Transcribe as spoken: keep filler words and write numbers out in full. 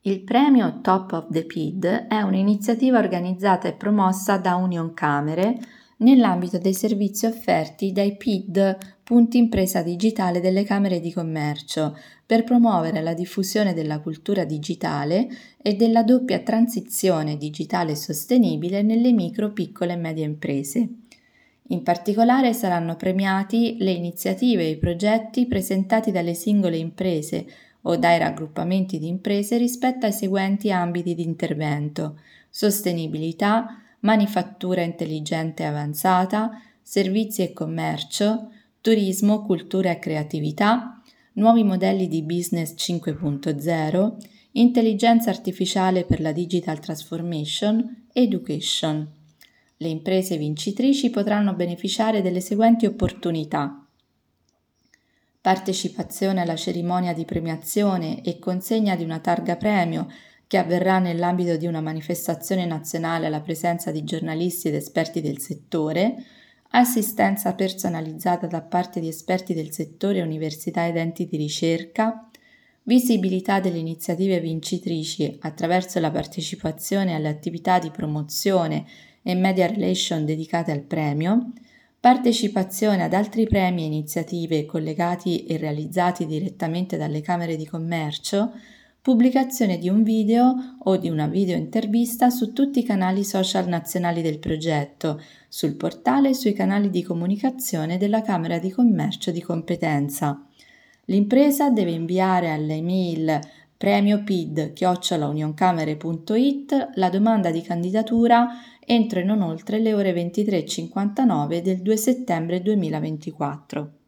Il premio Top of the P I D è un'iniziativa organizzata e promossa da Unioncamere nell'ambito dei servizi offerti dai P I D Punti Impresa Digitale delle Camere di Commercio per promuovere la diffusione della cultura digitale e della doppia transizione digitale sostenibile nelle micro, piccole e medie imprese. In particolare saranno premiati le iniziative e i progetti presentati dalle singole imprese o dai raggruppamenti di imprese rispetto ai seguenti ambiti di intervento: sostenibilità, manifattura intelligente e avanzata, servizi e commercio, turismo, cultura e creatività, nuovi modelli di business cinque punto zero, intelligenza artificiale per la digital transformation, education. Le imprese vincitrici potranno beneficiare delle seguenti opportunità: partecipazione alla cerimonia di premiazione e consegna di una targa premio che avverrà nell'ambito di una manifestazione nazionale alla presenza di giornalisti ed esperti del settore, assistenza personalizzata da parte di esperti del settore, università ed enti di ricerca, visibilità delle iniziative vincitrici attraverso la partecipazione alle attività di promozione e media relation dedicate al premio, partecipazione ad altri premi e iniziative collegati e realizzati direttamente dalle Camere di Commercio, pubblicazione di un video o di una video intervista su tutti i canali social nazionali del progetto, sul portale e sui canali di comunicazione della Camera di Commercio di competenza. L'impresa deve inviare all'email premiopid chiocciola unioncamere punto it la domanda di candidatura entro e non oltre le ore ventitré e cinquantanove del due settembre duemilaventiquattro.